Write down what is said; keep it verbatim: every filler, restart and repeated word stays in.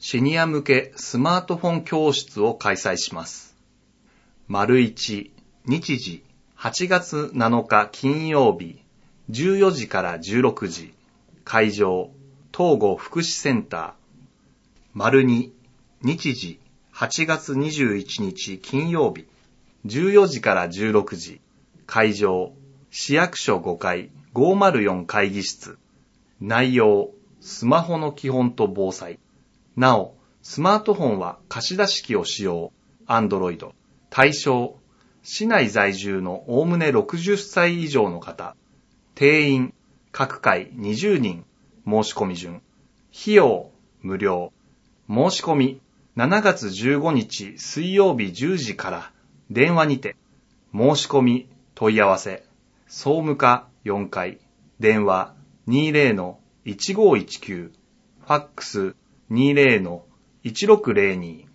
シニア向けスマートフォン教室を開催します。丸一、日時、はちがつなのか金曜日、じゅうよじからじゅうろくじ、会場、東郷福祉センター。丸二、日時、はちがつにじゅういちにち金曜日、じゅうよじからじゅうろくじ、会場、市役所ごかいごまるよん会議室。内容、スマホの基本と防災。なお、スマートフォンは貸し出し機を使用、Android。対象、市内在住のおおむねろくじゅっさい以上の方。定員、各回にじゅうにん。申し込み順。費用、無料。申し込み、しちがつじゅうごにち水曜日じゅうじから電話にて。申し込み、問い合わせ。総務課よんかい。電話 にじゅうのいちごいちきゅう。ファックス にじゅうのいちろくぜろに。